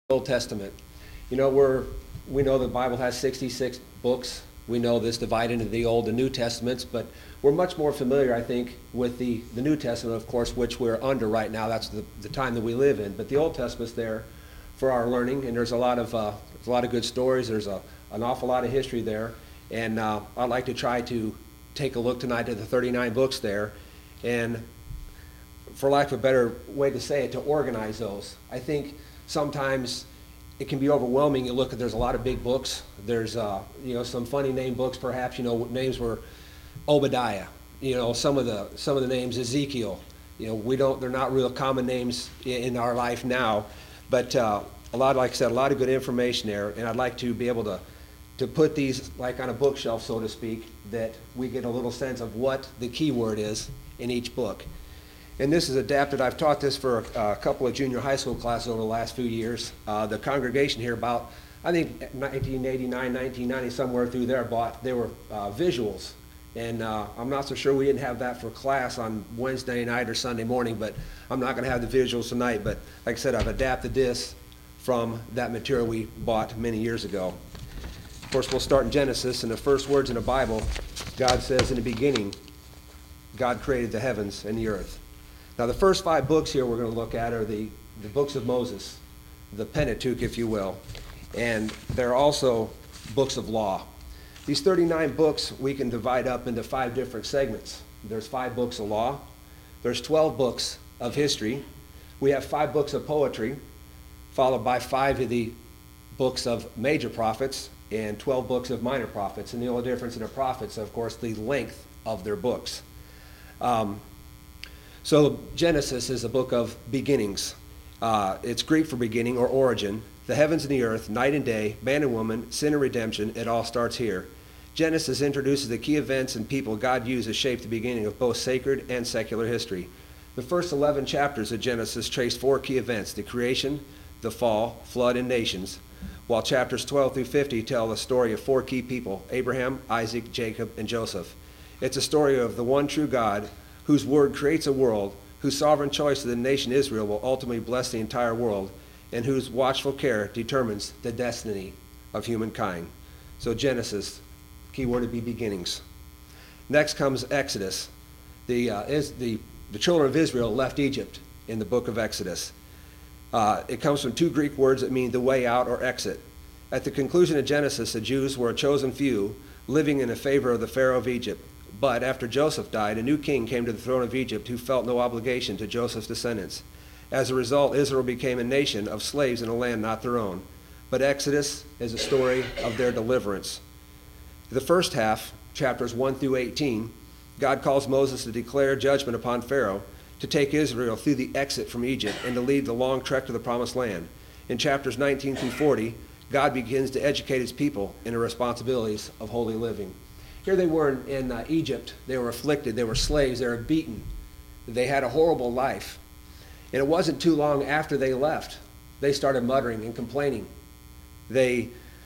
Old Testament. We know the Bible has 66 books. We know this divided into the Old and New Testaments, but we're much more familiar, I think, with the New Testament, of course, which we're under right now. That's the time that we live in. But the Old Testament's there for our learning, and there's a lot of good stories. There's an awful lot of history there, and I'd like to try to take a look tonight at the 39 books there, and for lack of a better way to say it, to organize those. I think sometimes it can be overwhelming. You look at, there's a lot of big books. There's some funny name books, perhaps. Names were Obadiah. Some of the names, Ezekiel. They're not real common names in our life now, but like I said, a lot of good information there. And I'd like to be able to put these like on a bookshelf, so to speak, that we get a little sense of what the key word is in each book. And this is adapted. I've taught this for a couple of junior high school classes over the last few years. The congregation here, about, I think, 1989, 1990, somewhere through there, they were visuals. And I'm not so sure we didn't have that for class on Wednesday night or Sunday morning, but I'm not going to have the visuals tonight. But like I said, I've adapted this from that material we bought many years ago. Of course, we'll start in Genesis, and the first words in the Bible, God says, in the beginning, God created the heavens and the earth. Now, the first 5 books here we're going to look at are the books of Moses, the Pentateuch, if you will, and they're also books of law. These 39 books we can divide up into 5 different segments. There's 5 books of law. There's 12 books of history. We have 5 books of poetry, followed by 5 of the books of major prophets and 12 books of minor prophets. And the only difference in the prophets, of course, the length of their books. So Genesis is a book of beginnings. It's Greek for beginning or origin. The heavens and the earth, night and day, man and woman, sin and redemption, it all starts here. Genesis introduces the key events and people God used to shape the beginning of both sacred and secular history. The first 11 chapters of Genesis trace 4 key events: the creation, the fall, flood, and nations, while chapters 12 through 50 tell the story of 4 key people: Abraham, Isaac, Jacob, and Joseph. It's a story of the one true God, whose word creates a world, whose sovereign choice of the nation Israel will ultimately bless the entire world, and whose watchful care determines the destiny of humankind. So Genesis, key word would be beginnings. Next comes Exodus. The children of Israel left Egypt in the book of Exodus. It comes from 2 Greek words that mean the way out or exit. At the conclusion of Genesis, the Jews were a chosen few living in the favor of the Pharaoh of Egypt. But after Joseph died, a new king came to the throne of Egypt who felt no obligation to Joseph's descendants. As a result, Israel became a nation of slaves in a land not their own. But Exodus is a story of their deliverance. The first half, chapters 1 through 18, God calls Moses to declare judgment upon Pharaoh, to take Israel through the exit from Egypt, and to lead the long trek to the promised land. In chapters 19 through 40, God begins to educate his people in the responsibilities of holy living. Here they were in Egypt. They were afflicted. They were slaves. They were beaten. They had a horrible life. And it wasn't too long after they left, they started muttering and complaining. They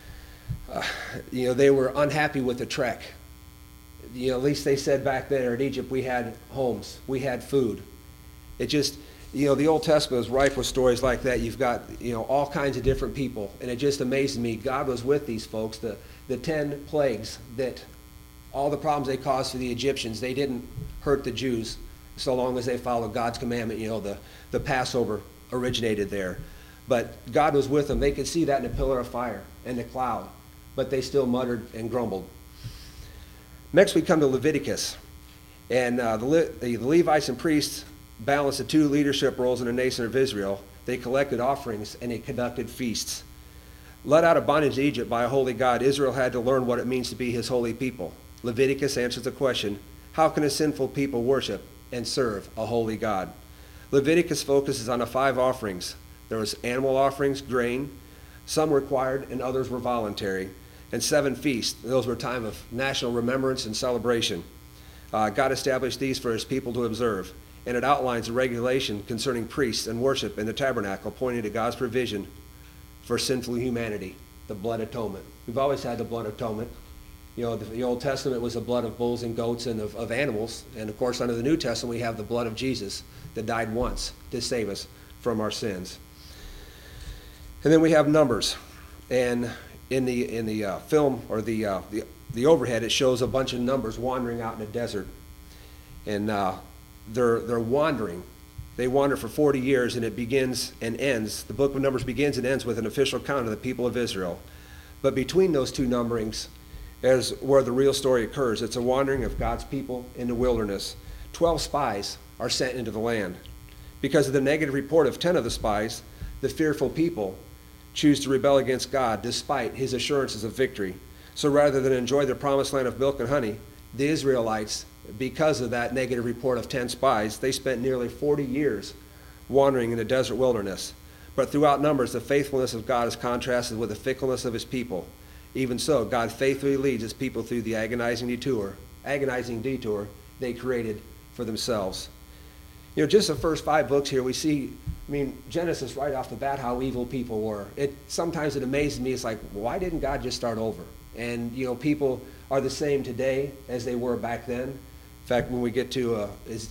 were unhappy with the trek. At least they said back there in Egypt, we had homes, we had food. It just, the Old Testament is ripe with stories like that. You've got, all kinds of different people. And it just amazes me. God was with these folks. The 10 plagues, that all the problems they caused for the Egyptians, they didn't hurt the Jews so long as they followed God's commandment. The Passover originated there. But God was with them. They could see that in the pillar of fire and the cloud. But they still muttered and grumbled. Next we come to Leviticus. And the Levites and priests balanced the 2 leadership roles in the nation of Israel. They collected offerings and they conducted feasts. Led out of bondage to Egypt by a holy God, Israel had to learn what it means to be his holy people. Leviticus answers the question, how can a sinful people worship and serve a holy God? Leviticus focuses on the 5 offerings. There was animal offerings, grain, some required and others were voluntary, and 7 feasts. Those were a time of national remembrance and celebration. God established these for his people to observe, and it outlines a regulation concerning priests and worship in the tabernacle, pointing to God's provision for sinful humanity, the blood atonement. We've always had the blood atonement. The Old Testament was the blood of bulls and goats and of animals, and of course under the New Testament we have the blood of Jesus that died once to save us from our sins. And then we have Numbers. And in the film, or the overhead, it shows a bunch of numbers wandering out in the desert. And they're wandering. They wander for 40 years, and it begins and ends. The book of Numbers begins and ends with an official account of the people of Israel. But between those two numberings is where the real story occurs. It's a wandering of God's people in the wilderness. 12 spies are sent into the land. Because of the negative report of 10 of the spies, the fearful people choose to rebel against God despite his assurances of victory. So rather than enjoy the promised land of milk and honey, the Israelites, because of that negative report of 10 spies, they spent nearly 40 years wandering in the desert wilderness. But throughout Numbers, the faithfulness of God is contrasted with the fickleness of his people. Even so, God faithfully leads his people through the agonizing detour they created for themselves. Just the first 5 books here, we see, Genesis right off the bat, how evil people were. Sometimes it amazes me. It's like, why didn't God just start over? And, people are the same today as they were back then. In fact, when we get to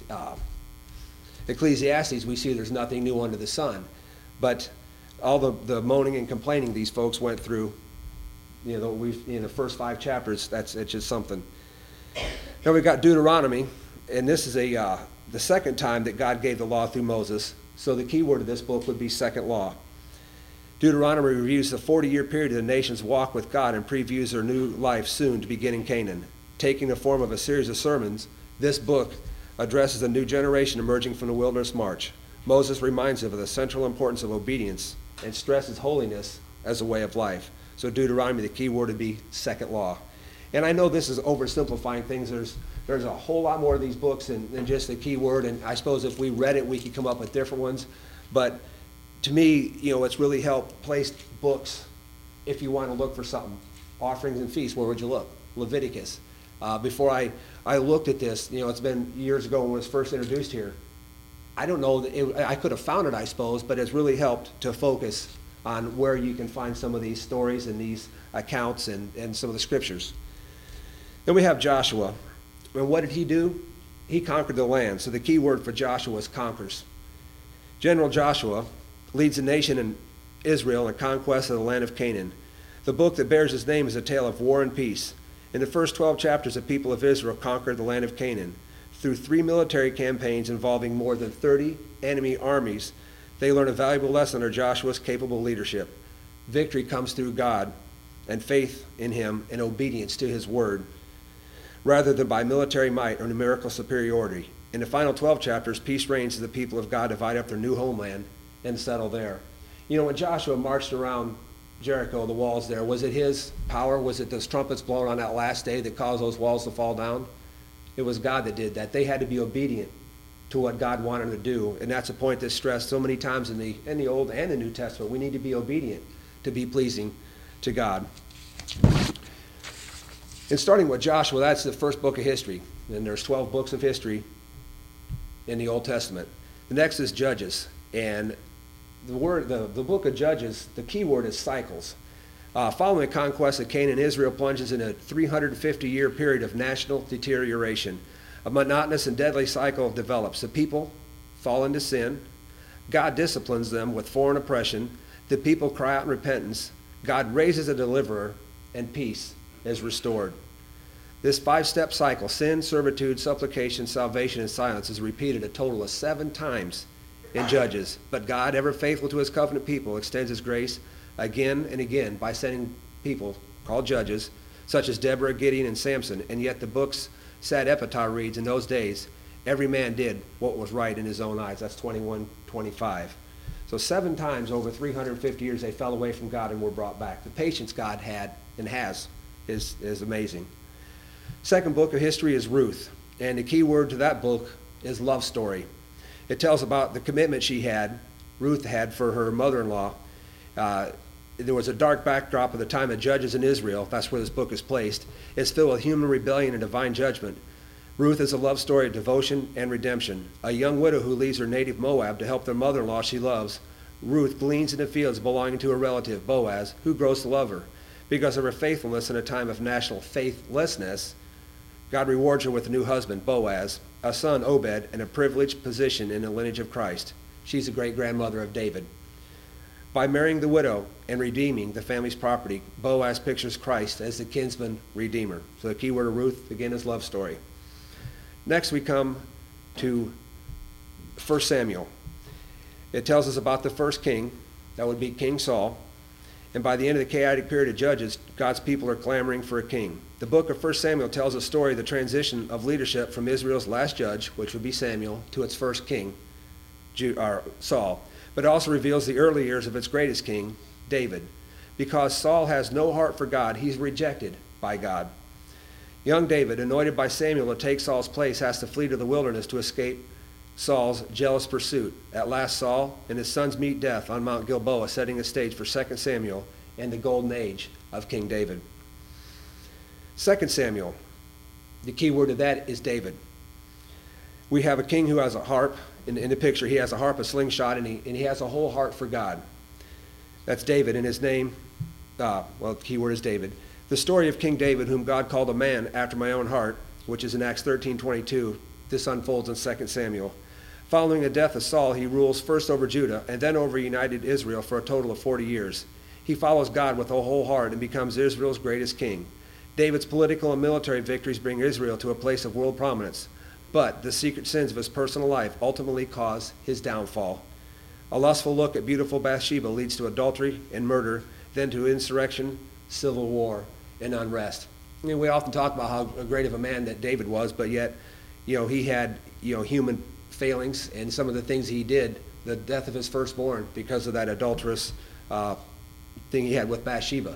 Ecclesiastes, we see there's nothing new under the sun. But all the moaning and complaining these folks went through, in the first 5 chapters, it's just something. Now we've got Deuteronomy, and this is the second time that God gave the law through Moses. So the key word of this book would be second law. Deuteronomy reviews the 40-year period of the nation's walk with God and previews their new life soon to begin in Canaan. Taking the form of a series of sermons, this book addresses a new generation emerging from the wilderness march. Moses reminds them of the central importance of obedience and stresses holiness as a way of life. So Deuteronomy, the key word would be second law. And I know this is oversimplifying things. There's a whole lot more of these books than just the key word, and I suppose if we read it, we could come up with different ones. But to me, it's really helped place books if you want to look for something. Offerings and feasts, where would you look? Leviticus. Before I looked at this, it's been years ago when it was first introduced here. I don't know, I could have found it, I suppose, but it's really helped to focus on where you can find some of these stories and these accounts and some of the scriptures. Then we have Joshua. And what did he do? He conquered the land. So the key word for Joshua is conquers. General Joshua leads the nation in Israel in conquest of the land of Canaan. The book that bears his name is a tale of war and peace. In the first 12 chapters, the people of Israel conquered the land of Canaan. Through 3 military campaigns involving more than 30 enemy armies, they learn a valuable lesson under Joshua's capable leadership. Victory comes through God and faith in him and obedience to his word, rather than by military might or numerical superiority. In the final 12 chapters, peace reigns as the people of God divide up their new homeland and settle there. When Joshua marched around Jericho, the walls there, was it his power? Was it those trumpets blown on that last day that caused those walls to fall down? It was God that did that. They had to be obedient to what God wanted them to do. And that's a point that's stressed so many times in the Old and the New Testament. We need to be obedient to be pleasing to God. And starting with Joshua, that's the first book of history. And there's 12 books of history in the Old Testament. The next is Judges. And the book of Judges, the key word is cycles. Following the conquest of Canaan, Israel plunges in a 350-year period of national deterioration. A monotonous and deadly cycle develops. The people fall into sin. God disciplines them with foreign oppression. The people cry out in repentance. God raises a deliverer, and peace is restored. This 5-step cycle, sin, servitude, supplication, salvation, and silence, is repeated a total of 7 times in Judges. But God, ever faithful to his covenant people, extends his grace again and again by sending people called judges, such as Deborah, Gideon, and Samson. And yet the book's sad epitaph reads, in those days, every man did what was right in his own eyes. That's 21:25. So 7 times over 350 years, they fell away from God and were brought back. The patience God had and has is amazing. Second book of history is Ruth. And the key word to that book is love story. It tells about the commitment Ruth had for her mother-in-law. There was a dark backdrop of the time of Judges in Israel. That's where this book is placed. It's filled with human rebellion and divine judgment. Ruth is a love story of devotion and redemption. A young widow who leaves her native Moab to help the mother-in-law she loves. Ruth gleans in the fields belonging to her relative, Boaz, who grows to love her. Because of her faithfulness in a time of national faithlessness, God rewards her with a new husband, Boaz, a son, Obed, and a privileged position in the lineage of Christ. She's the great-grandmother of David. By marrying the widow and redeeming the family's property, Boaz pictures Christ as the kinsman redeemer. So the key word of Ruth, again, is love story. Next we come to 1 Samuel. It tells us about the first king, that would be King Saul. And by the end of the chaotic period of Judges, God's people are clamoring for a king. The book of 1 Samuel tells a story of the transition of leadership from Israel's last judge, which would be Samuel, to its first king, Saul. But it also reveals the early years of its greatest king, David. Because Saul has no heart for God, he's rejected by God. Young David, anointed by Samuel to take Saul's place, has to flee to the wilderness to escape Saul's jealous pursuit. At last, Saul and his sons meet death on Mount Gilboa, setting the stage for 2 Samuel and the golden age of King David. 2 Samuel, the key word of that is David. We have a king who has a harp. In the picture, he has a harp, a slingshot, and he has a whole heart for God. That's David, and his name, the key word is David. The story of King David, whom God called a man after my own heart, which is in Acts 13:22, this unfolds in 2 Samuel. Following the death of Saul, he rules first over Judah and then over united Israel for a total of 40 years. He follows God with a whole heart and becomes Israel's greatest king. David's political and military victories bring Israel to a place of world prominence, but the secret sins of his personal life ultimately cause his downfall. A lustful look at beautiful Bathsheba leads to adultery and murder, then to insurrection, civil war, and unrest. I mean, we often talk about how great of a man that David was, but yet, he had, human failings, and some of the things he did, the death of his firstborn because of that adulterous thing he had with Bathsheba.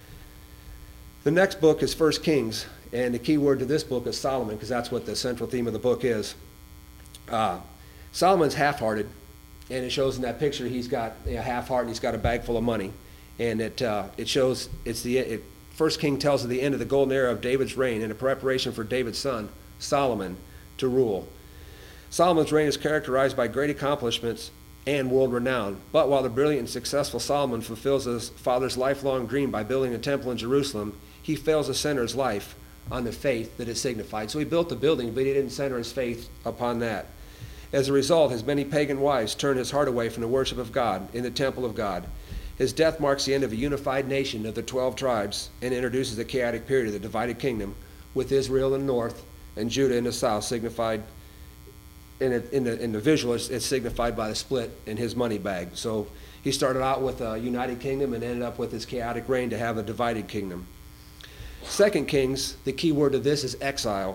The next book is 1 Kings, and the key word to this book is Solomon, because that's what the central theme of the book is. Solomon's half-hearted, and it shows in that picture he's got a half heart and he's got a bag full of money. And it shows 1 King tells of the end of the golden era of David's reign and a preparation for David's son, Solomon, to rule. Solomon's reign is characterized by great accomplishments and world renown. But while the brilliant and successful Solomon fulfills his father's lifelong dream by building a temple in Jerusalem, he fails to center his life on the faith that is signified. So he built the building, but he didn't center his faith upon that. As a result, his many pagan wives turned his heart away from the worship of God in the temple of God. His death marks the end of a unified nation of the 12 tribes and introduces a chaotic period of the divided kingdom, with Israel in the north and Judah in the south, signified in the visual, it's signified by the split in his money bag. So he started out with a united kingdom and ended up with his chaotic reign to have a divided kingdom. 2 Kings, the key word of this is exile.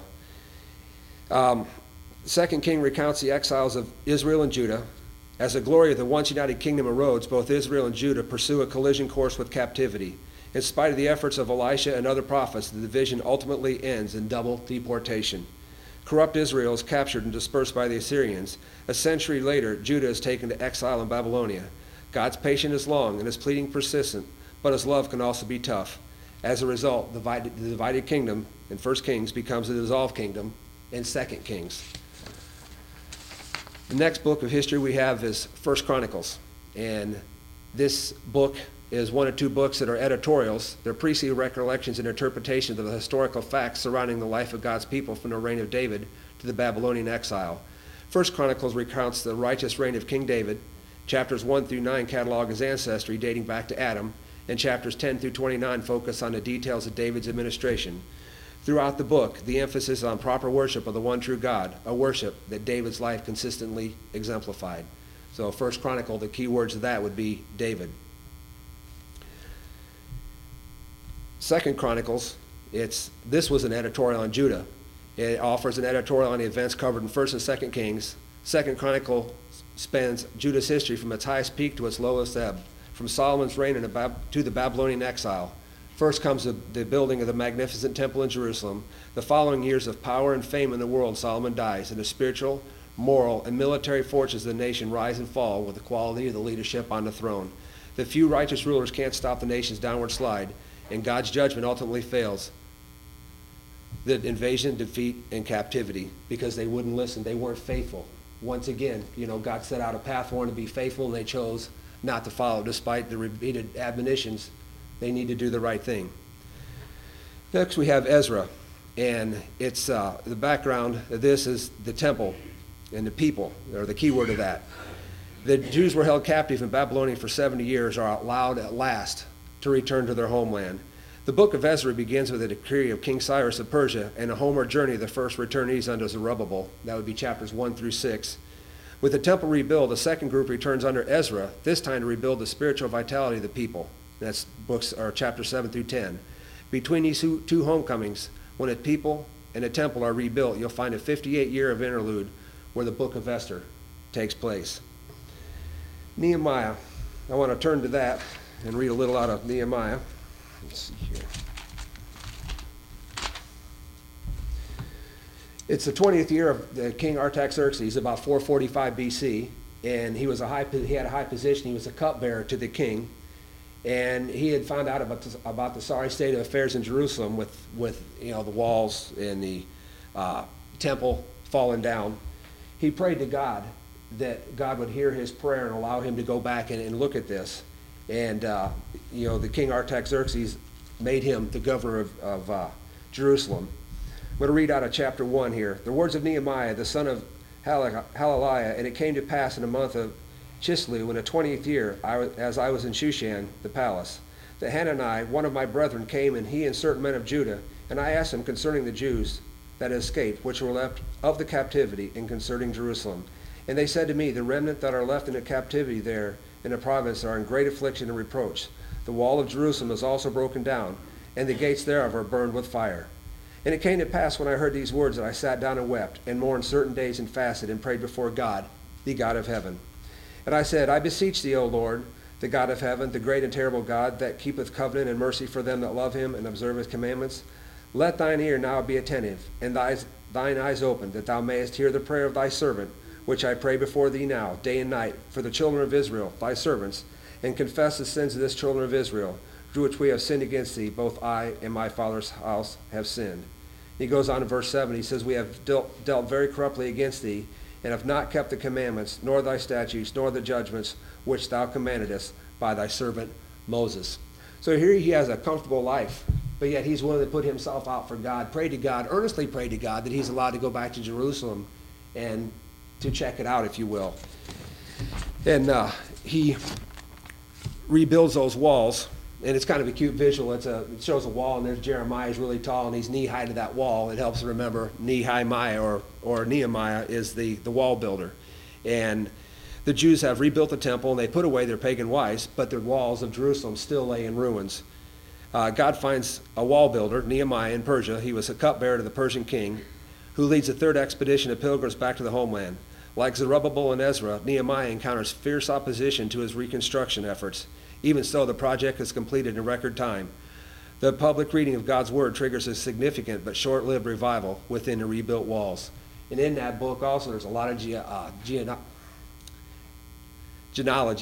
2 King recounts the exiles of Israel and Judah. As the glory of the once united kingdom erodes, both Israel and Judah pursue a collision course with captivity. In spite of the efforts of Elisha and other prophets, the division ultimately ends in double deportation. Corrupt Israel is captured and dispersed by the Assyrians. A century later, Judah is taken to exile in Babylonia. God's patience is long and his pleading persistent, but his love can also be tough. As a result, the divided kingdom in 1 Kings becomes a dissolved kingdom in 2 Kings. The next book of history we have is 1 Chronicles. And this book is one of two books that are editorials. They're preceding recollections and interpretations of the historical facts surrounding the life of God's people from the reign of David to the Babylonian exile. 1 Chronicles recounts the righteous reign of King David. Chapters 1 through 9 catalog his ancestry dating back to Adam, and chapters 10 through 29 focus on the details of David's administration. Throughout the book, the emphasis is on proper worship of the one true God, a worship that David's life consistently exemplified. So 1 Chronicle, the key words of that would be David. 2 Chronicles, this was an editorial on Judah. It offers an editorial on the events covered in 1 and 2 Kings. 2 Chronicle spans Judah's history from its highest peak to its lowest ebb, from Solomon's reign to the Babylonian exile. First comes the building of the magnificent temple in Jerusalem. The following years of power and fame in the world, Solomon dies, and the spiritual, moral, and military forces of the nation rise and fall with the quality of the leadership on the throne. The few righteous rulers can't stop the nation's downward slide, and God's judgment ultimately fails. The invasion, defeat, and captivity, because they wouldn't listen. They weren't faithful. Once again, God set out a path for them to be faithful, and they chose not to follow, despite the repeated admonitions. They need to do the right thing. Next, we have Ezra, and it's the background of this is the temple and the people, or the key word of that. The Jews were held captive in Babylonia for 70 years, are allowed at last to return to their homeland. The book of Ezra begins with a decree of King Cyrus of Persia and a homeward journey of the first returnees under Zerubbabel. That would be chapters 1 through 6. With the temple rebuilt, the second group returns under Ezra, this time to rebuild the spiritual vitality of the people. That's books or chapters 7 through 10. Between these two homecomings, when a people and a temple are rebuilt, you'll find a 58-year of interlude where the book of Esther takes place. Nehemiah. I want to turn to that and read a little out of Nehemiah. Let's see here. It's the 20th year of the King Artaxerxes, about 445 BC, and he had a high position. He was a cupbearer to the king, and he had found out about the sorry state of affairs in Jerusalem with the walls and the temple falling down. He prayed to God that God would hear his prayer and allow him to go back and look at this. And the King Artaxerxes made him the governor of Jerusalem. I'm going to read out of chapter 1 here. The words of Nehemiah, the son of Halaliah, and it came to pass in the month of Chislev, in the 20th year, as I was in Shushan, the palace, that Hanani, one of my brethren, came, and he and certain men of Judah, and I asked him concerning the Jews that escaped, which were left of the captivity, and concerning Jerusalem. And they said to me, the remnant that are left in the captivity there in the province are in great affliction and reproach. The wall of Jerusalem is also broken down, and the gates thereof are burned with fire. And it came to pass when I heard these words that I sat down and wept, and mourned certain days and fasted, and prayed before God, the God of heaven. And I said, I beseech thee, O Lord, the God of heaven, the great and terrible God, that keepeth covenant and mercy for them that love him and observe his commandments, let thine ear now be attentive, and thine eyes open, that thou mayest hear the prayer of thy servant, which I pray before thee now, day and night, for the children of Israel, thy servants, and confess the sins of this children of Israel, through which we have sinned against thee. Both I and my father's house have sinned. He goes on in verse 7. He says, we have dealt very corruptly against thee, and have not kept the commandments, nor thy statutes, nor the judgments which thou commandedst by thy servant Moses. So here he has a comfortable life, but yet he's willing to put himself out for God, pray to God, earnestly pray to God that he's allowed to go back to Jerusalem and to check it out, if you will. And he rebuilds those walls. And it's kind of a cute visual. It shows a wall, and there's Jeremiah is really tall, and he's knee-high to that wall. It helps remember Nehemiah or Nehemiah is the wall builder. And the Jews have rebuilt the temple, and they put away their pagan wives, but the walls of Jerusalem still lay in ruins. God finds a wall builder, Nehemiah, in Persia. He was a cupbearer to the Persian king, who leads the third expedition of pilgrims back to the homeland. Like Zerubbabel and Ezra, Nehemiah encounters fierce opposition to his reconstruction efforts. Even so, the project is completed in record time. The public reading of God's word triggers a significant but short-lived revival within the rebuilt walls. And in that book also, there's a lot of genealogy.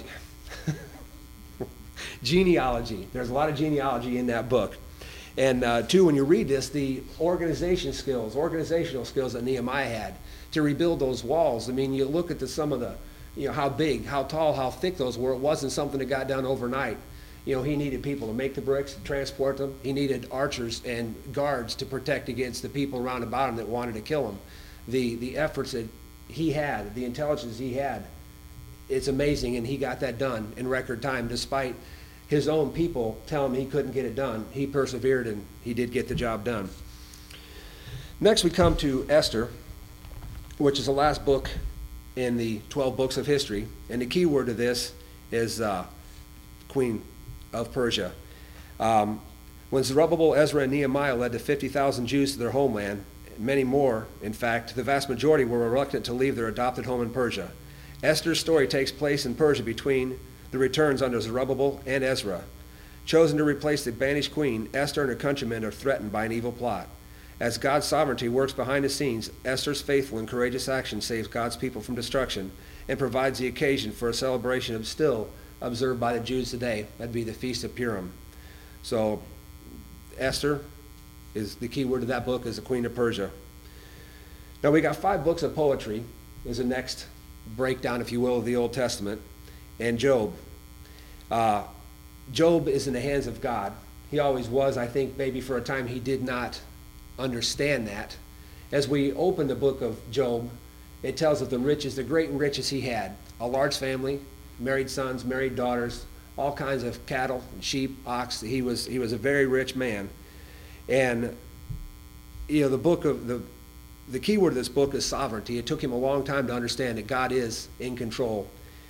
Genealogy. There's a lot of genealogy in that book. And two, when you read this, the organizational skills that Nehemiah had to rebuild those walls. I mean, you look at some of the, how big, how tall, how thick those were. It wasn't something that got done overnight. He needed people to make the bricks, to transport them. He needed archers and guards to protect against the people around about him that wanted to kill him. The efforts that he had, the intelligence he had, it's amazing, and he got that done in record time. Despite his own people telling him he couldn't get it done, he persevered, and he did get the job done. Next we come to Esther, which is the last book in the 12 books of history. And the key word to this is Queen of Persia. When Zerubbabel, Ezra, and Nehemiah led the 50,000 Jews to their homeland, many more, in fact, the vast majority were reluctant to leave their adopted home in Persia. Esther's story takes place in Persia between the returns under Zerubbabel and Ezra. Chosen to replace the banished queen, Esther and her countrymen are threatened by an evil plot. As God's sovereignty works behind the scenes, Esther's faithful and courageous action saves God's people from destruction and provides the occasion for a celebration still observed by the Jews today. That'd be the Feast of Purim. So Esther is the key word of that book, is the Queen of Persia. Now we got 5 books of poetry is the next breakdown, if you will, of the Old Testament, and Job. Job is in the hands of God. He always was. I think maybe for a time he did not understand that. As we open the book of Job, it tells of the riches, the great riches he had. a large family, married sons, married daughters, all kinds of cattle, sheep, ox. He was a very rich man. And the key word of this book is sovereignty. It took him a long time to understand that God is in control.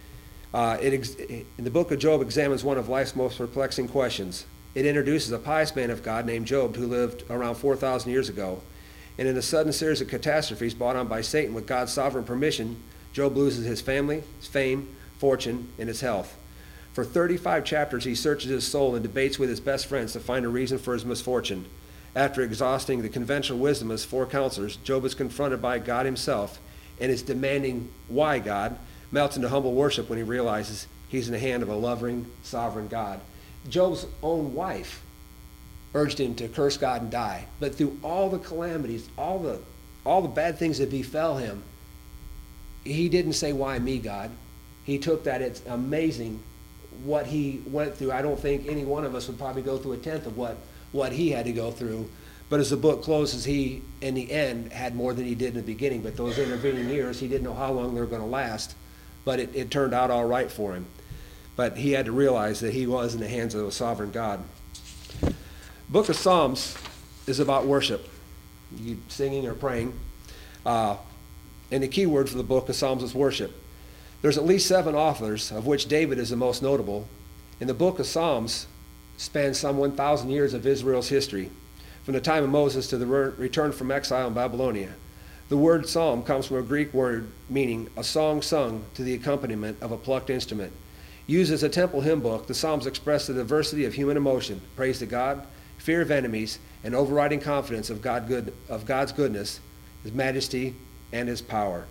In the book of Job examines one of life's most perplexing questions. It introduces a pious man of God named Job who lived around 4,000 years ago. And in a sudden series of catastrophes brought on by Satan with God's sovereign permission, Job loses his family, his fame, fortune, and his health. For 35 chapters, he searches his soul and debates with his best friends to find a reason for his misfortune. After exhausting the conventional wisdom of his four counselors, Job is confronted by God himself, and his demanding, "Why, God?" melts into humble worship when he realizes he's in the hand of a loving, sovereign God. Job's own wife urged him to curse God and die. But through all the calamities, all the bad things that befell him, he didn't say, "Why me, God?" He took that. It's amazing what he went through. I don't think any one of us would probably go through a tenth of what he had to go through. But as the book closes, he, in the end, had more than he did in the beginning. But those intervening years, he didn't know how long they were going to last. But it turned out all right for him. But he had to realize that he was in the hands of a sovereign God. Book of Psalms is about worship, you singing or praying. And the key word for the book of Psalms is worship. There's at least 7 authors, of which David is the most notable. And the book of Psalms spans some 1,000 years of Israel's history, from the time of Moses to the return from exile in Babylonia. The word psalm comes from a Greek word meaning a song sung to the accompaniment of a plucked instrument. Used as a temple hymn book, the Psalms express the diversity of human emotion, praise to God, fear of enemies, and overriding confidence of God's goodness, his majesty, and his power.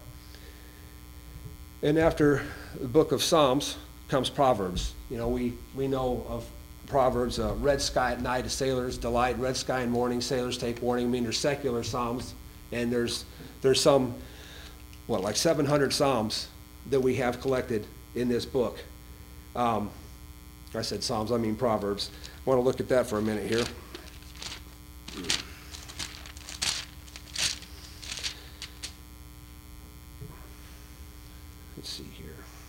And after the book of Psalms comes Proverbs. You know, we know of Proverbs, red sky at night, a sailor's delight, red sky in morning, sailors take warning. I mean, there's secular Psalms, and there's some, like 700 Psalms that we have collected in this book. I said Psalms, I mean Proverbs. I want to look at that for a minute here. Let's see here.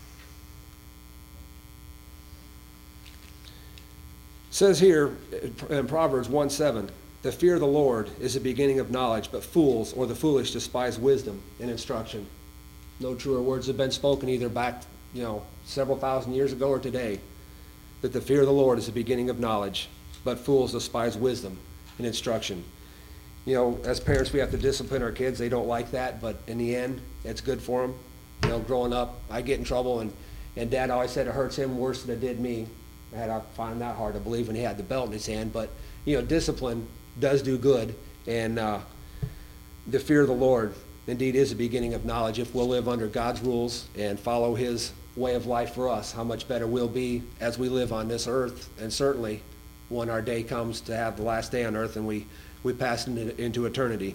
It says here in Proverbs 1:7, the fear of the Lord is the beginning of knowledge, but fools or the foolish despise wisdom and instruction. No truer words have been spoken either back, several thousand years ago or today, that the fear of the Lord is the beginning of knowledge, but fools despise wisdom and instruction. As parents, we have to discipline our kids. They don't like that, but in the end, it's good for them. Growing up, I get in trouble, and Dad always said it hurts him worse than it did me. I find that hard to believe when he had the belt in his hand, but, discipline does do good, and the fear of the Lord indeed is the beginning of knowledge. If we'll live under God's rules and follow his way of life for us, how much better we'll be as we live on this earth, and certainly when our day comes to have the last day on earth and we pass into eternity.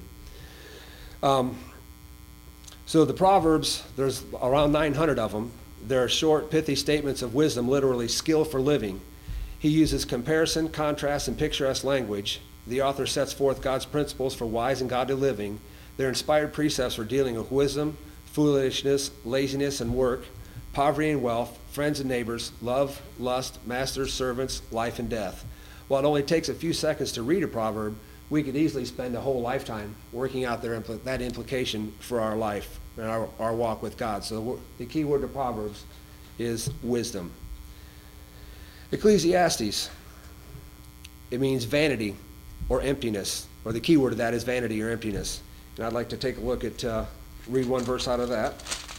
So the Proverbs, there's around 900 of them. They're short, pithy statements of wisdom, literally skill for living. He uses comparison, contrast, and picturesque language. The author sets forth God's principles for wise and godly living. They're inspired precepts for dealing with wisdom, foolishness, laziness, and work, poverty and wealth, friends and neighbors, love, lust, masters, servants, life and death. While it only takes a few seconds to read a proverb, we could easily spend a whole lifetime working out that implication for our life and our walk with God. So the key word to Proverbs is wisdom. Ecclesiastes, it means vanity or emptiness, or the key word of that is vanity or emptiness. And I'd like to take a look at, read one verse out of that.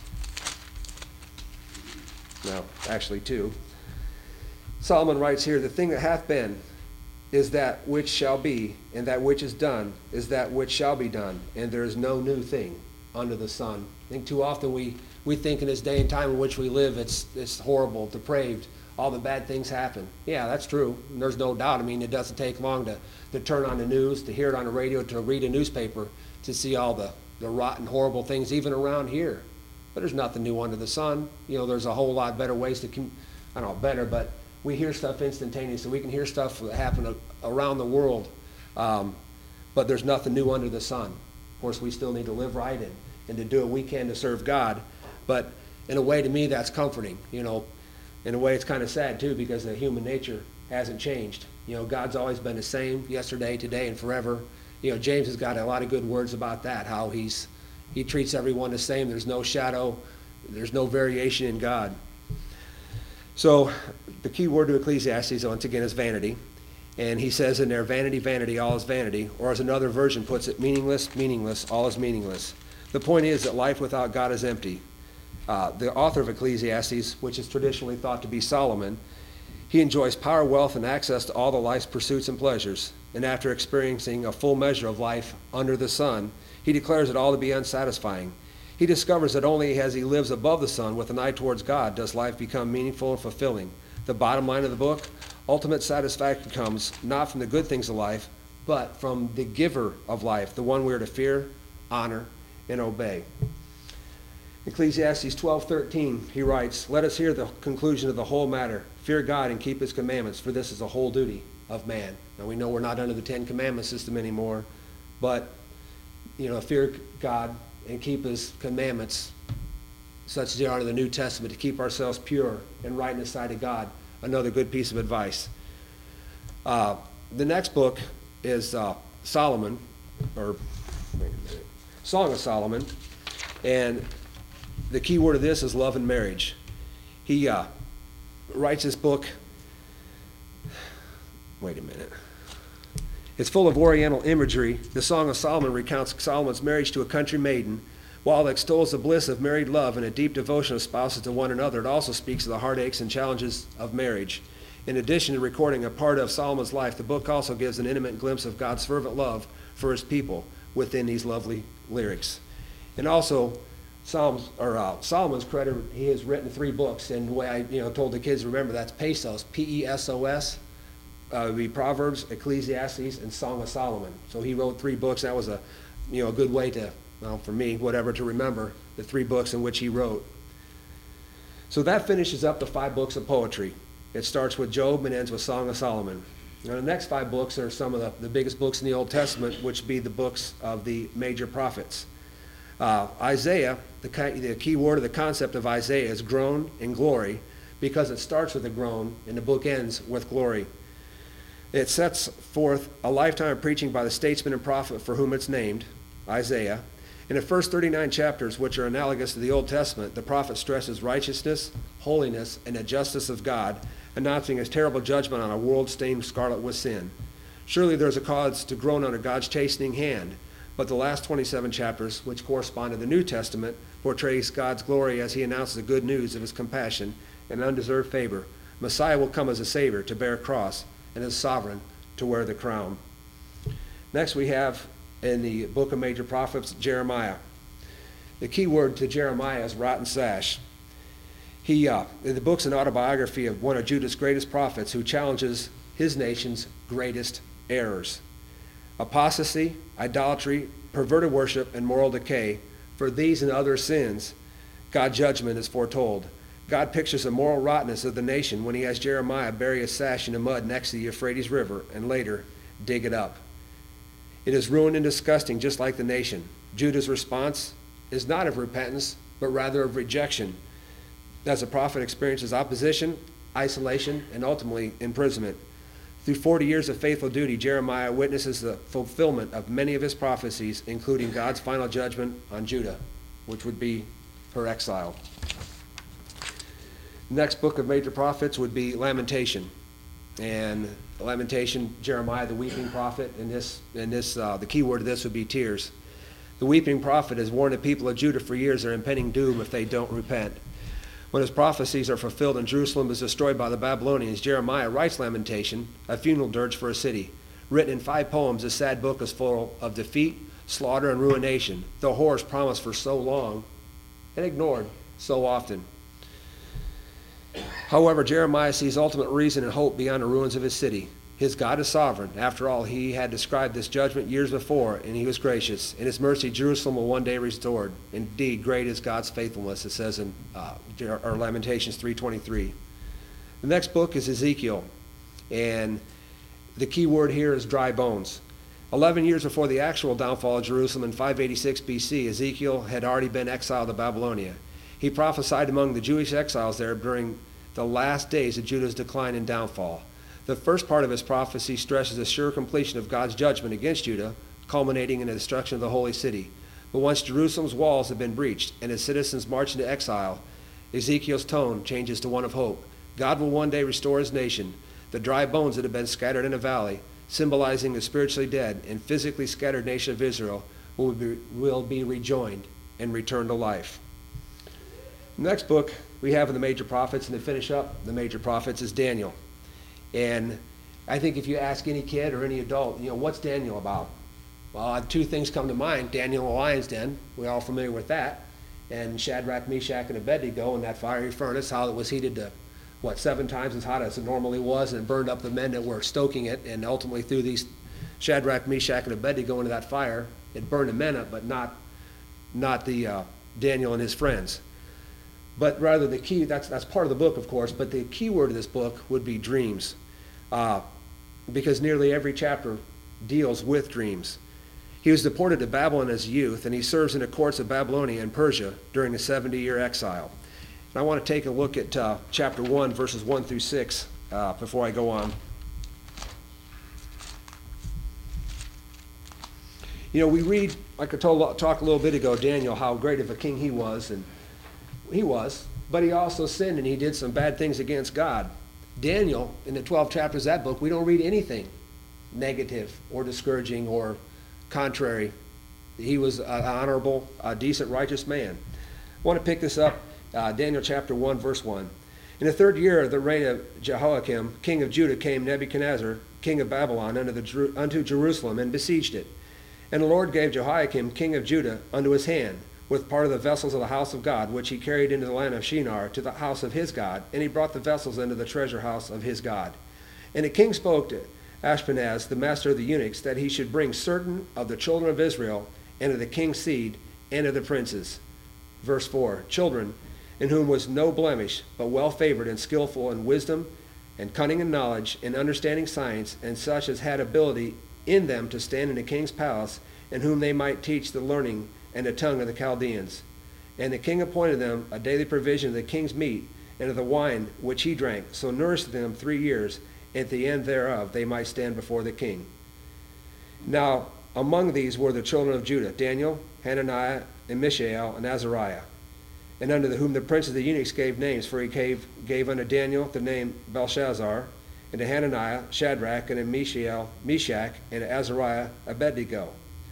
No, actually 2. Solomon writes here, the thing that hath been is that which shall be, and that which is done is that which shall be done, and there is no new thing under the sun. I think too often we think in this day and time in which we live, it's horrible, depraved, all the bad things happen. Yeah, that's true, and there's no doubt. I mean, it doesn't take long to turn on the news, to hear it on the radio, to read a newspaper, to see all the rotten, horrible things even around here. But there's nothing new under the sun. There's a whole lot better ways to, I don't know, better, but we hear stuff instantaneously. We can hear stuff that happen around the world, but there's nothing new under the sun. Of course, we still need to live right and to do what we can to serve God. But in a way, to me, that's comforting. In a way, it's kind of sad too, because the human nature hasn't changed. God's always been the same, yesterday, today, and forever. James has got a lot of good words about that, how he treats everyone the same. There's no shadow, there's no variation in God. So the key word to Ecclesiastes, once again, is vanity. And he says in there, vanity, vanity, all is vanity. Or as another version puts it, meaningless, meaningless, all is meaningless. The point is that life without God is empty. The author of Ecclesiastes, which is traditionally thought to be Solomon, he enjoys power, wealth, and access to all the life's pursuits and pleasures. And after experiencing a full measure of life under the sun, he declares it all to be unsatisfying. He discovers that only as he lives above the sun with an eye towards God does life become meaningful and fulfilling. The bottom line of the book, ultimate satisfaction comes not from the good things of life, but from the giver of life, the one we are to fear, honor, and obey. Ecclesiastes 12:13, he writes, "Let us hear the conclusion of the whole matter. Fear God and keep his commandments, for this is the whole duty of man." Now we know we're not under the Ten Commandments system anymore, but fear God and keep his commandments, such as they are in the New Testament, to keep ourselves pure and right in the sight of God. Another good piece of advice. The next book is Solomon, or Song of Solomon, and the key word of this is love and marriage. He writes this book, wait a minute. It's full of oriental imagery. The Song of Solomon recounts Solomon's marriage to a country maiden. While it extols the bliss of married love and a deep devotion of spouses to one another, it also speaks of the heartaches and challenges of marriage. In addition to recording a part of Solomon's life, the book also gives an intimate glimpse of God's fervent love for his people within these lovely lyrics. And also, Solomon's credit, he has written 3 books, and the way I told the kids, remember, that's Pesos, P-E-S-O-S. It would be Proverbs, Ecclesiastes, and Song of Solomon. So he wrote 3 books. That was a good way to, for me, to remember the 3 books in which he wrote. So that finishes up the 5 books of poetry. It starts with Job and ends with Song of Solomon. Now the next 5 books are some of the biggest books in the Old Testament, which be the books of the major prophets. Isaiah, the key word of the concept of Isaiah is groan and glory, because it starts with a groan and the book ends with glory. It sets forth a lifetime of preaching by the statesman and prophet for whom it's named, Isaiah. In the first 39 chapters, which are analogous to the Old Testament, the prophet stresses righteousness, holiness, and the justice of God, announcing his terrible judgment on a world stained scarlet with sin. Surely there's a cause to groan under God's chastening hand, but the last 27 chapters, which correspond to the New Testament, portrays God's glory as he announces the good news of his compassion and undeserved favor. Messiah will come as a Savior to bear a cross, and as sovereign to wear the crown. Next we have in the book of major prophets, Jeremiah. The key word to Jeremiah is rotten sash. The book's an autobiography of one of Judah's greatest prophets who challenges his nation's greatest errors. Apostasy, idolatry, perverted worship, and moral decay. For these and other sins, God's judgment is foretold. God pictures the moral rottenness of the nation when he has Jeremiah bury his sash in the mud next to the Euphrates River and later dig it up. It is ruined and disgusting, just like the nation. Judah's response is not of repentance, but rather of rejection, as the prophet experiences opposition, isolation, and ultimately imprisonment. Through 40 years of faithful duty, Jeremiah witnesses the fulfillment of many of his prophecies, including God's final judgment on Judah, which would be her exile. The next book of major prophets would be Lamentation. And Lamentation, Jeremiah, the weeping prophet, and the key word of this would be tears. The weeping prophet has warned the people of Judah for years their impending doom if they don't repent. When his prophecies are fulfilled and Jerusalem is destroyed by the Babylonians, Jeremiah writes Lamentation, a funeral dirge for a city. Written in 5 poems, this sad book is full of defeat, slaughter, and ruination, the horrors promised for so long and ignored so often. However, Jeremiah sees ultimate reason and hope beyond the ruins of his city. His God is sovereign. After all, he had described this judgment years before, and he was gracious. In his mercy, Jerusalem will one day be restored. Indeed, great is God's faithfulness, it says in Lamentations 3:23. The next book is Ezekiel, and the key word here is dry bones. 11 years before the actual downfall of Jerusalem in 586 BC, Ezekiel had already been exiled to Babylonia. He prophesied among the Jewish exiles there during the last days of Judah's decline and downfall. The first part of his prophecy stresses the sure completion of God's judgment against Judah, culminating in the destruction of the holy city. But once Jerusalem's walls have been breached and its citizens march into exile, Ezekiel's tone changes to one of hope. God will one day restore his nation. The dry bones that have been scattered in a valley, symbolizing the spiritually dead and physically scattered nation of Israel, will be rejoined and returned to life. The next book we have in the major prophets, and to finish up the major prophets, is Daniel. And I think if you ask any kid or any adult, what's Daniel about? Well, two things come to mind. Daniel in the lion's den, we're all familiar with that. And Shadrach, Meshach, and Abednego in that fiery furnace, how it was heated to, 7 times as hot as it normally was, and it burned up the men that were stoking it, and ultimately threw these Shadrach, Meshach, and Abednego into that fire. It burned the men up, but not the Daniel and his friends. But rather the key, that's part of the book, of course, but the key word of this book would be dreams, because nearly every chapter deals with dreams. He was deported to Babylon as a youth, and he serves in the courts of Babylonia and Persia during the 70-year exile. And I want to take a look at chapter 1, verses 1 through 6, before I go on. We read, like I talked a little bit ago, Daniel, how great of a king he was, and he was, but he also sinned and he did some bad things against God. Daniel, in the 12 chapters of that book, we don't read anything negative or discouraging or contrary. He was an honorable, decent, righteous man. I want to pick this up, Daniel chapter 1, verse 1. In the 3rd year of the reign of Jehoiakim, king of Judah, came Nebuchadnezzar, king of Babylon, unto Jerusalem, and besieged it. And the Lord gave Jehoiakim, king of Judah, unto his hand, with part of the vessels of the house of God, which he carried into the land of Shinar, to the house of his God, and he brought the vessels into the treasure house of his God. And the king spoke to Ashpenaz, the master of the eunuchs, that he should bring certain of the children of Israel, and of the king's seed, and of the princes. Verse 4, children, in whom was no blemish, but well favored and skillful in wisdom, and cunning in knowledge, and understanding science, and such as had ability in them to stand in the king's palace, and whom they might teach the learning and the tongue of the Chaldeans. And the king appointed them a daily provision of the king's meat, and of the wine which he drank, so nourished them 3 years, and at the end thereof they might stand before the king. Now among these were the children of Judah, Daniel, Hananiah, and Mishael, and Azariah, and unto whom the prince of the eunuchs gave names, for he gave unto Daniel the name Belshazzar, and to Hananiah Shadrach, and to Mishael Meshach, and to Azariah Abednego.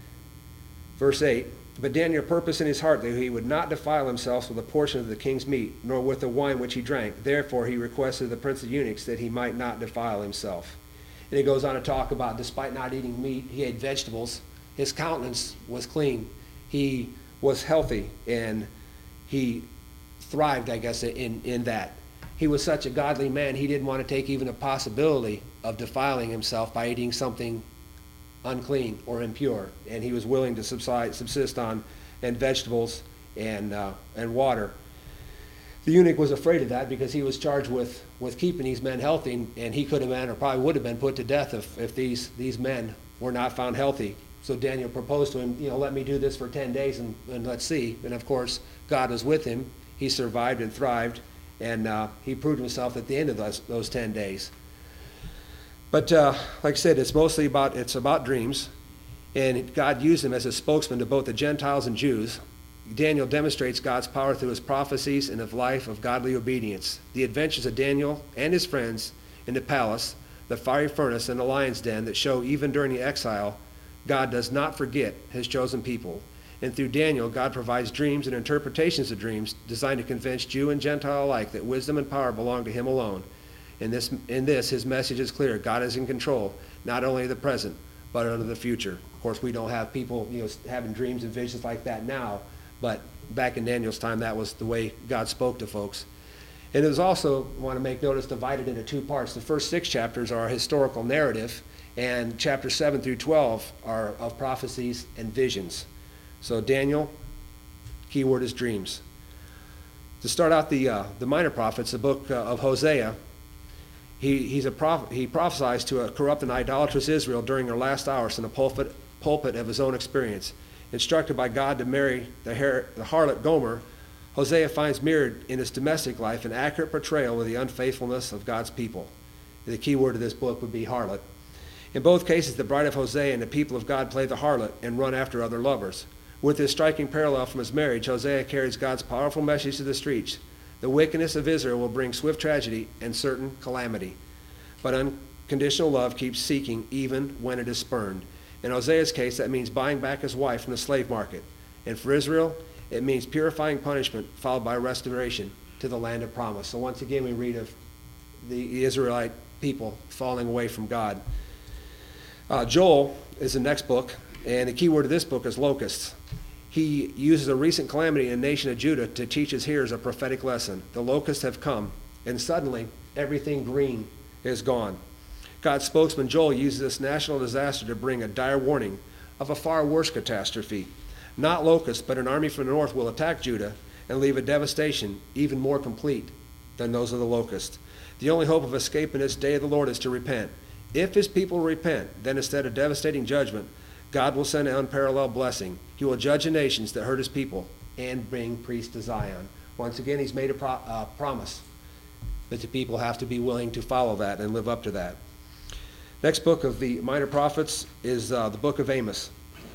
Verse 8, but Daniel purposed in his heart that he would not defile himself with a portion of the king's meat, nor with the wine which he drank. Therefore he requested of the prince of the eunuchs that he might not defile himself. And he goes on to talk about, despite not eating meat, he ate vegetables. His countenance was clean. He was healthy, and he thrived, I guess, in that. He was such a godly man, he didn't want to take even a possibility of defiling himself by eating something unclean or impure, and he was willing to subsist on vegetables and water. The eunuch was afraid of that because he was charged with keeping these men healthy, and he could have been, or probably would have been, put to death if these men were not found healthy. So Daniel proposed to him, let me do this for 10 days and let's see. And of course, God was with him. He survived and thrived, and he proved himself at the end of those 10 days. But like I said, it's about dreams, and God used him as a spokesman to both the Gentiles and Jews. Daniel demonstrates God's power through his prophecies and his life of godly obedience. The adventures of Daniel and his friends in the palace, the fiery furnace, and the lion's den that show even during the exile, God does not forget his chosen people. And through Daniel, God provides dreams and interpretations of dreams designed to convince Jew and Gentile alike that wisdom and power belong to him alone. In this, his message is clear. God is in control, not only of the present, but of the future. Of course, we don't have people, having dreams and visions like that now, but back in Daniel's time, that was the way God spoke to folks. And it was also, I want to make notice, divided into 2 parts. The first 6 chapters are a historical narrative, and chapters 7 through 12 are of prophecies and visions. So Daniel, keyword is dreams. To start out the minor prophets, the book of Hosea, he prophesies to a corrupt and idolatrous Israel during their last hours in the pulpit of his own experience. Instructed by God to marry the harlot Gomer, Hosea finds mirrored in his domestic life an accurate portrayal of the unfaithfulness of God's people. The key word of this book would be harlot. In both cases, the bride of Hosea and the people of God play the harlot and run after other lovers. With this striking parallel from his marriage, Hosea carries God's powerful message to the streets. The wickedness of Israel will bring swift tragedy and certain calamity. But unconditional love keeps seeking even when it is spurned. In Hosea's case, that means buying back his wife from the slave market. And for Israel, it means purifying punishment followed by restoration to the land of promise. So once again, we read of the Israelite people falling away from God. Joel is the next book, and the key word of this book is locusts. He uses a recent calamity in the nation of Judah to teach his hearers a prophetic lesson. The locusts have come, and suddenly everything green is gone. God's spokesman Joel uses this national disaster to bring a dire warning of a far worse catastrophe. Not locusts, but an army from the north will attack Judah and leave a devastation even more complete than those of the locusts. The only hope of escape in this day of the Lord is to repent. If his people repent, then instead of devastating judgment, God will send an unparalleled blessing. He will judge the nations that hurt his people and bring peace to Zion. Once again, he's made a promise that the people have to be willing to follow that and live up to that. Next book of the minor prophets is the book of Amos.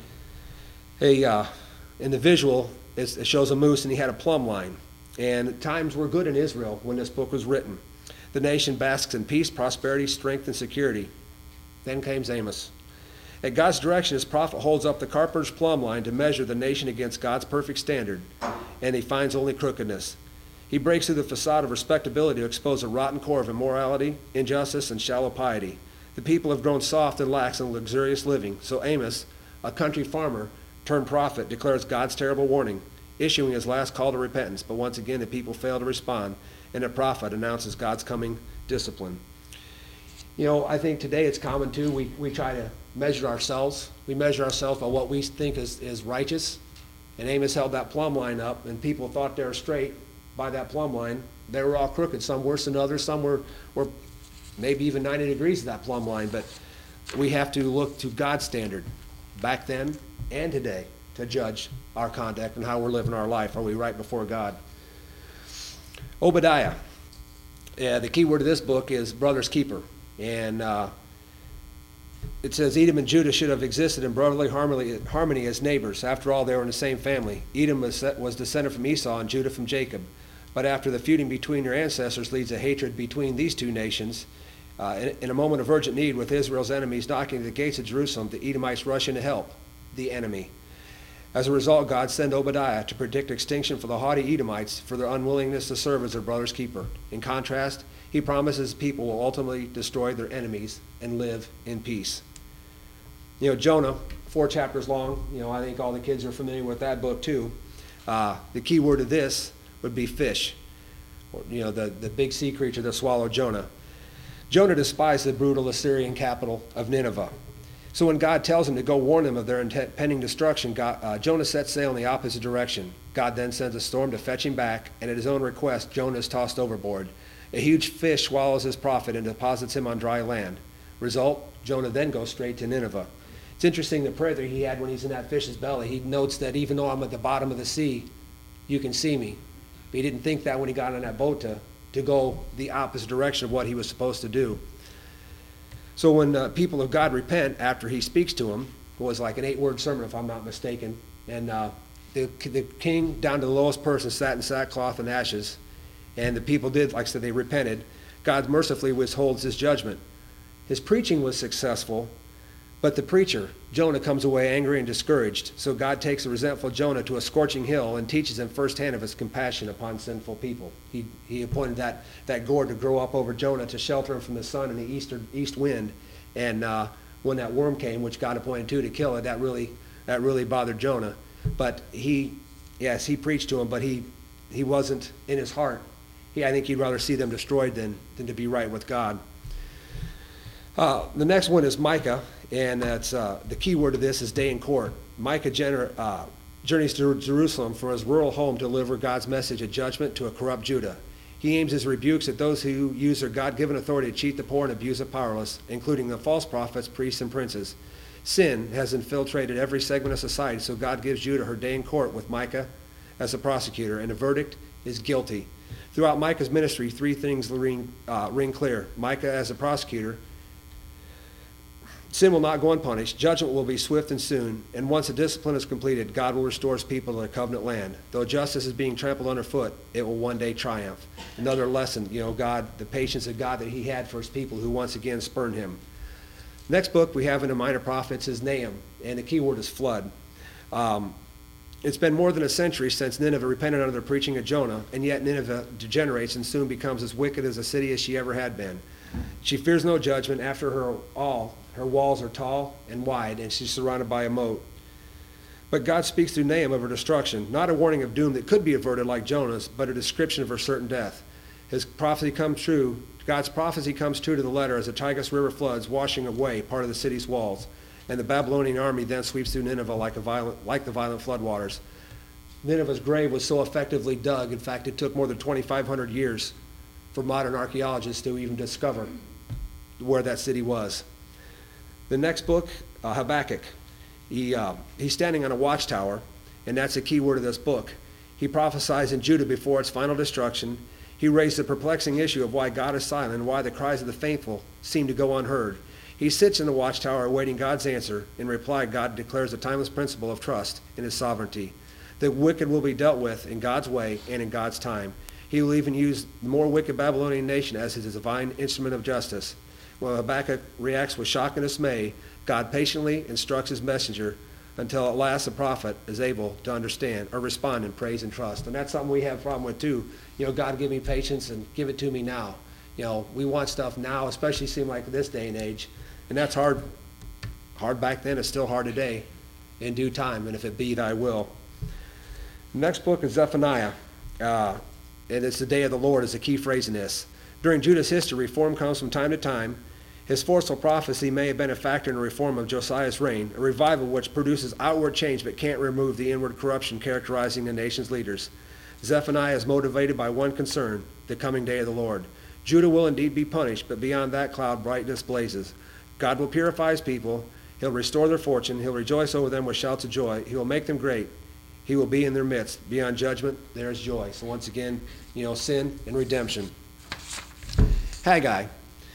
In the visual, it shows a moose and he had a plumb line. And times were good in Israel when this book was written. The nation basks in peace, prosperity, strength, and security. Then comes Amos. At God's direction, his prophet holds up the carpenter's plumb line to measure the nation against God's perfect standard, and he finds only crookedness. He breaks through the facade of respectability to expose a rotten core of immorality, injustice, and shallow piety. The people have grown soft and lax in luxurious living, so Amos, a country farmer turned prophet, declares God's terrible warning, issuing his last call to repentance. But once again, the people fail to respond, and the prophet announces God's coming discipline. You know, I think today it's common too. We try to measure ourselves. We measure ourselves by what we think is righteous. And Amos held that plumb line up, and people thought they were straight by that plumb line. They were all crooked, some worse than others. Some were maybe even 90 degrees of that plumb line. But we have to look to God's standard back then and today to judge our conduct and how we're living our life. Are we right before God? Obadiah. The key word of this book is brother's keeper. And it says Edom and Judah should have existed in brotherly harmony as neighbors. After all, they were in the same family. Edom was descended from Esau and Judah from Jacob. But after the feuding between their ancestors leads to hatred between these two nations, in a moment of urgent need with Israel's enemies knocking at the gates of Jerusalem, the Edomites rush in to help the enemy. As a result, God sent Obadiah to predict extinction for the haughty Edomites for their unwillingness to serve as their brother's keeper. In contrast, he promises people will ultimately destroy their enemies and live in peace. You know, Jonah, 4 chapters long. You know, I think all the kids are familiar with that book too. The key word of this would be fish. Or, you know, the big sea creature that swallowed Jonah. Jonah despised the brutal Assyrian capital of Nineveh. So when God tells him to go warn them of their impending destruction, Jonah sets sail in the opposite direction. God then sends a storm to fetch him back, and at his own request, Jonah is tossed overboard. A huge fish swallows his prophet and deposits him on dry land. Result, Jonah then goes straight to Nineveh. It's interesting the prayer that he had when he's in that fish's belly. He notes that even though I'm at the bottom of the sea, you can see me. But he didn't think that when he got on that boat to go the opposite direction of what he was supposed to do. So when people of God repent after he speaks to them, it was like an 8-word sermon if I'm not mistaken, and the king down to the lowest person sat in sackcloth and ashes, and the people did, like I said, they repented. God mercifully withholds his judgment. His preaching was successful, but the preacher, Jonah, comes away angry and discouraged. So God takes a resentful Jonah to a scorching hill and teaches him firsthand of his compassion upon sinful people. He appointed that gourd to grow up over Jonah to shelter him from the sun and the east wind. And when that worm came, which God appointed to kill it, that really bothered Jonah. But he preached to him, but he wasn't in his heart. I think he'd rather see them destroyed than to be right with God. The next one is Micah, and that's the key word of this is day in court. Micah journeys to Jerusalem from his rural home to deliver God's message of judgment to a corrupt Judah. He aims his rebukes at those who use their God-given authority to cheat the poor and abuse the powerless, including the false prophets, priests, and princes. Sin has infiltrated every segment of society, so God gives Judah her day in court with Micah as the prosecutor, and the verdict is guilty. Throughout Micah's ministry, three things ring clear. Micah as a prosecutor, sin will not go unpunished, judgment will be swift and soon, and once the discipline is completed, God will restore his people to their covenant land. Though justice is being trampled underfoot, it will one day triumph. Another lesson, God, the patience of God that he had for his people who once again spurned him. Next book we have in the Minor Prophets is Nahum, and the key word is flood. It's been more than a century since Nineveh repented under the preaching of Jonah, and yet Nineveh degenerates and soon becomes as wicked as a city as she ever had been. She fears no judgment. After her walls are tall and wide, and she's surrounded by a moat. But God speaks through Nahum of her destruction, not a warning of doom that could be averted like Jonah's, but a description of her certain death. His prophecy comes true. God's prophecy comes true to the letter as the Tigris River floods, washing away part of the city's walls. And the Babylonian army then sweeps through Nineveh like the violent floodwaters. Nineveh's grave was so effectively dug, in fact, it took more than 2,500 years for modern archaeologists to even discover where that city was. The next book, Habakkuk, he's standing on a watchtower, and that's the key word of this book. He prophesies in Judah before its final destruction. He raised the perplexing issue of why God is silent and why the cries of the faithful seem to go unheard. He sits in the watchtower awaiting God's answer. In reply, God declares the timeless principle of trust in his sovereignty. The wicked will be dealt with in God's way and in God's time. He will even use the more wicked Babylonian nation as his divine instrument of justice. When Habakkuk reacts with shock and dismay, God patiently instructs his messenger until at last the prophet is able to understand or respond in praise and trust. And that's something we have a problem with too. God, give me patience and give it to me now. We want stuff now, especially seem like this day and age. And that's hard back then. It's still hard today. In due time, and if it be thy will. The next book is Zephaniah. And it's the day of the Lord is the key phrase in this. During Judah's history, reform comes from time to time. His forceful prophecy may have been a factor in the reform of Josiah's reign, a revival which produces outward change but can't remove the inward corruption characterizing the nation's leaders. Zephaniah is motivated by one concern, the coming day of the Lord. Judah will indeed be punished, but beyond that cloud brightness blazes. God will purify his people. He'll restore their fortune. He'll rejoice over them with shouts of joy. He will make them great. He will be in their midst. Beyond judgment, there is joy. So once again, sin and redemption. Haggai.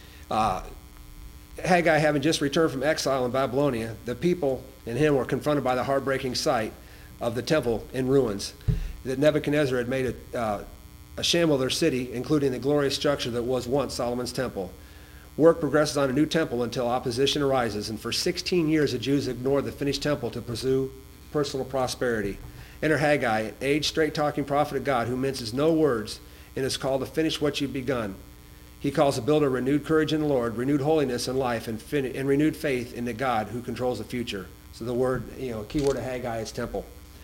Haggai, having just returned from exile in Babylonia, the people and him were confronted by the heartbreaking sight of the temple in ruins. That Nebuchadnezzar had made a sham of their city, including the glorious structure that was once Solomon's temple. Work progresses on a new temple until opposition arises, and for 16 years the Jews ignored the finished temple to pursue personal prosperity. Enter Haggai, an aged, straight-talking prophet of God who minces no words and is called to finish what you've begun. He calls the builder renewed courage in the Lord, renewed holiness in life, and renewed faith in the God who controls the future. So the word, key word of Haggai is temple.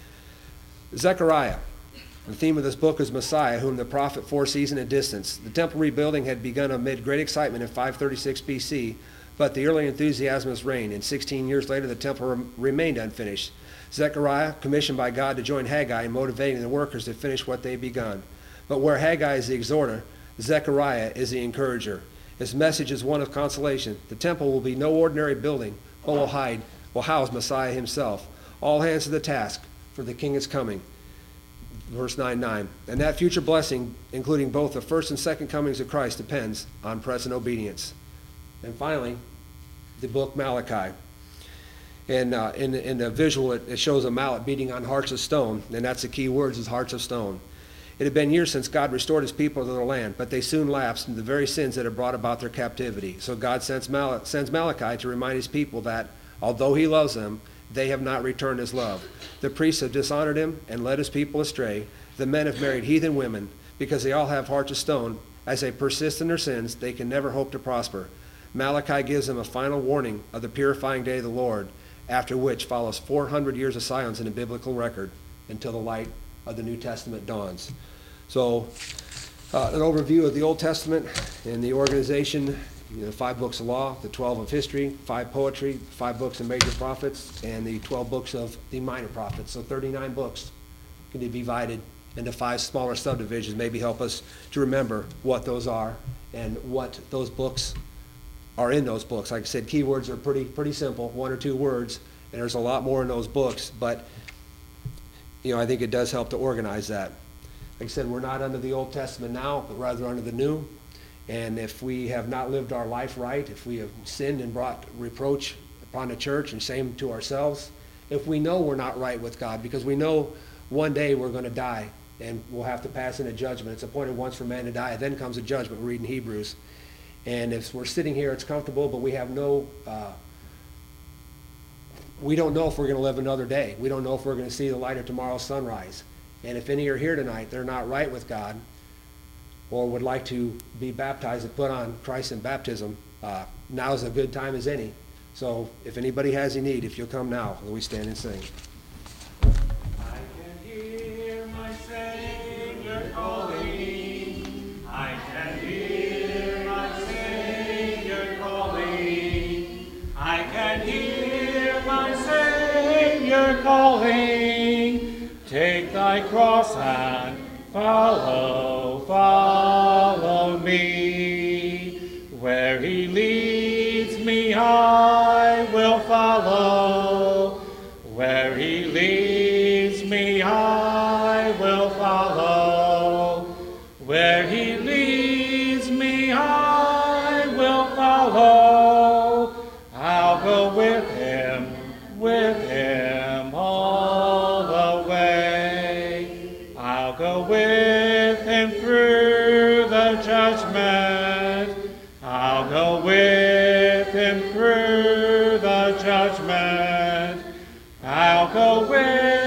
Zechariah. The theme of this book is Messiah, whom the prophet foresees in a distance. The temple rebuilding had begun amid great excitement in 536 BC, but the early enthusiasm was reigned, and 16 years later the temple remained unfinished. Zechariah, commissioned by God to join Haggai in motivating the workers to finish what they'd begun. But where Haggai is the exhorter, Zechariah is the encourager. His message is one of consolation. The temple will be no ordinary building, but will house Messiah himself. All hands to the task, for the king is coming. Verse 9:9. And that future blessing, including both the first and second comings of Christ, depends on present obedience. And finally, the book Malachi. And in the visual, it shows a mallet beating on hearts of stone, and that's the key words, is hearts of stone. It had been years since God restored his people to their land, but they soon lapsed into the very sins that had brought about their captivity. So God sends Malachi to remind his people that, although he loves them, they have not returned his love. The priests have dishonored him and led his people astray. The men have married heathen women. Because they all have hearts of stone, as they persist in their sins, they can never hope to prosper. Malachi gives them a final warning of the purifying day of the Lord, after which follows 400 years of silence in the biblical record until the light of the New Testament dawns. So, an overview of the Old Testament and the organization. 5 books of law, the 12 of history, 5 poetry, 5 books of major prophets, and the 12 books of the minor prophets. So 39 books can be divided into 5 smaller subdivisions. Maybe help us to remember what those are and what those books are in those books. Like I said, keywords are pretty simple, 1 or 2 words, and there's a lot more in those books. But I think it does help to organize that. Like I said, we're not under the Old Testament now, but rather under the New. And if we have not lived our life right, if we have sinned and brought reproach upon the church and shame to ourselves, if we know we're not right with God, because we know one day we're going to die and we'll have to pass in a judgment. It's appointed once for man to die, then comes a judgment. We read in Hebrews. And if we're sitting here, it's comfortable, but we have no, we don't know if we're going to live another day. We don't know if we're going to see the light of tomorrow's sunrise. And if any are here tonight, they're not right with God, or would like to be baptized and put on Christ in baptism, now is a good time as any. So if anybody has any need, if you'll come now, we stand and sing. I can hear my Savior calling. I can hear my Savior calling. I can hear my Savior calling. Take thy cross and follow, follow me. Where he leads me, I will follow. Where he leads me, I will follow. Where he leads me, I will follow. I'll go with him all the way. I'll go with him through the judgment. I'll go with him through the judgment. I'll go with